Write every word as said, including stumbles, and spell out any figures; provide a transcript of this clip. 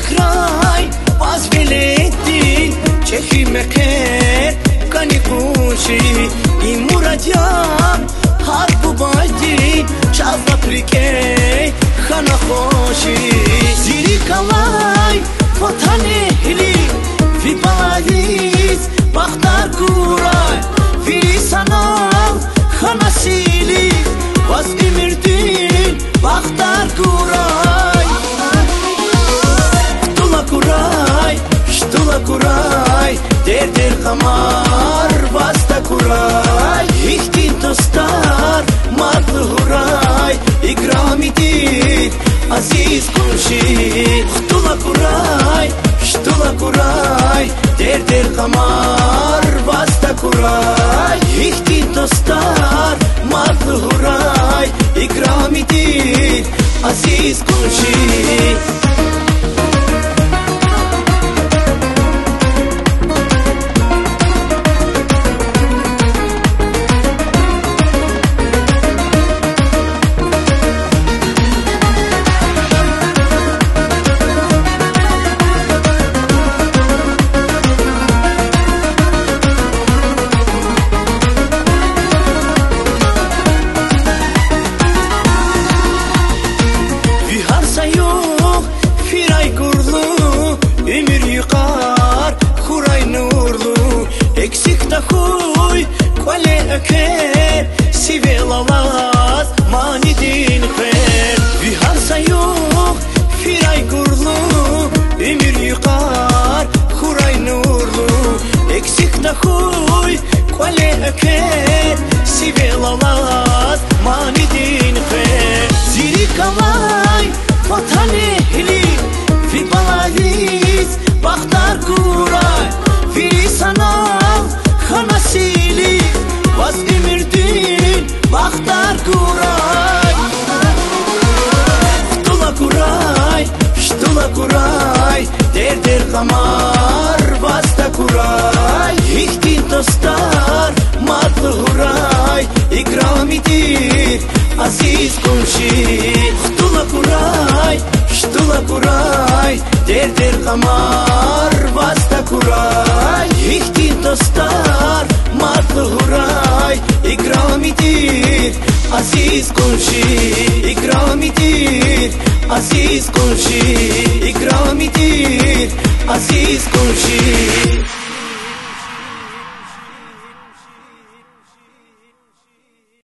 kraj pas veletin çekime ker kani kushi I muradja har bu bajdi çazda prike khana khoshi ziri kalay fotane hili fi paradis bakhtar kuray fi sanal khana sili was imirdin bakhtar kuray Shtula kuray Shtula kuray Der der kamar Basta kuray İhtin dostlar Marlı huray İkramidir Aziz kunşi Shtula kuray Shtula kuray Der der kamar Basta kuray İhtin dostlar Marlı huray İkramidir Aziz kunşi Huy quale aker si velalaz mani din kher vi har sayuq firay gurlu emir yuqar khuray nurlu eksik da huy quale aker si velalaz mani din kher ziri kalay vatane hili fi paradis bakhtar kuray fi sanal khana sili was imirdin bakhtar kuray Shtula kuray Shtula kuray Der der kamar basta kuray İhtin dostlar Marlı huray İkramidir Aziz kunşi Shtula kuray Shtula kuray Der der kamar basta kuray İhtin dostlar Marlı huray İkramidir Aziz kunşi İkramidir Aziz kunşi İkramidir Aziz kunşi